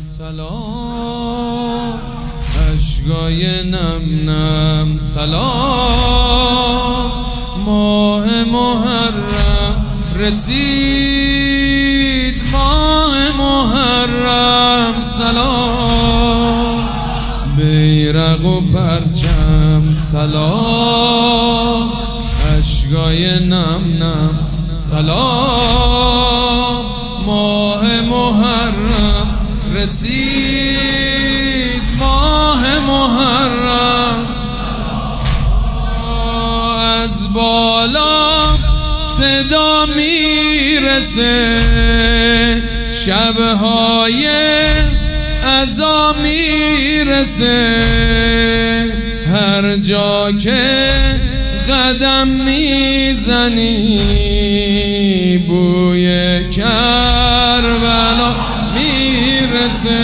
سلام اشکای نم نم سلام ماه محرم رسید ماه محرم سلام بیرق و پرچم سلام اشکای نم نم سلام ماه محرم رسید ماه محرم از بالا صدا میرسه شبهای عزا میرسه هر جا که قدم میزنی بوی کربلا میرسه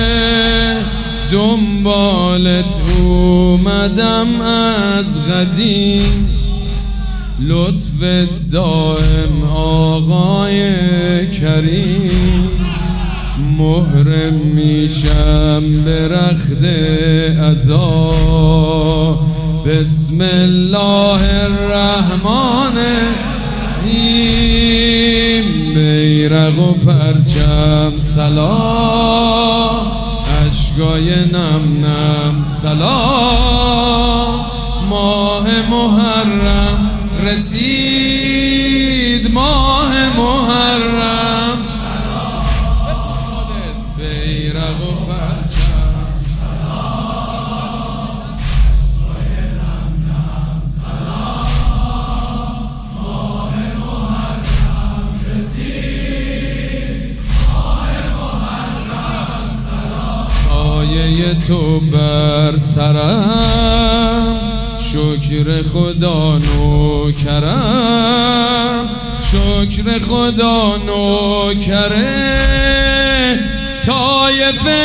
دنبالت اومدم از قدیم لطف دائم آقای کریم محرم میشم به رخت عزا بسم الله الرحمن الرحیم بیرق و پرچم سلام اشکای نم نم سلام ماه محرم رسید ماه محرم بیرق و پرچم سلام اشکای نم نم سلام ماه محرم رسید ماه محرم سلام سایه تو بر سرم شکر خدا نوکرم شکر خدا نوکره طایفه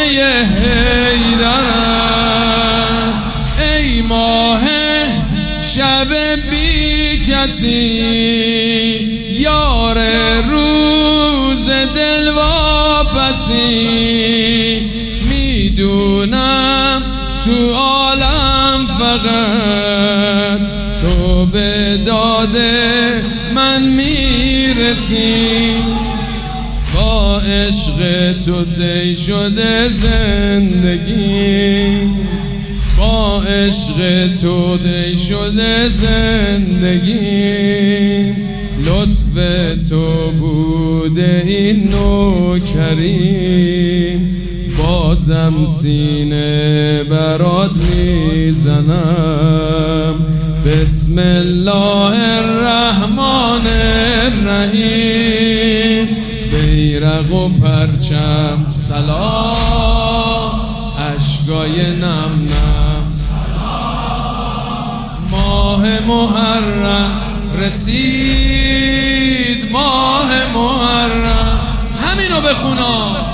حیدرم ای ماه شب بی کسی یار روز دل واپسی میدونم تو عالم فقط تو به داد من میرسی با عشق تو طی شده زندگی با عشق تو طی شده زندگی لطف تو بوده این نوکریم بازم سینه برات میزنم بسم الله الرحمن الرحیم بیرق و پرچم سلام اشکای نم نم سلام ماه محرم رسید ماه محرم همینو بخونا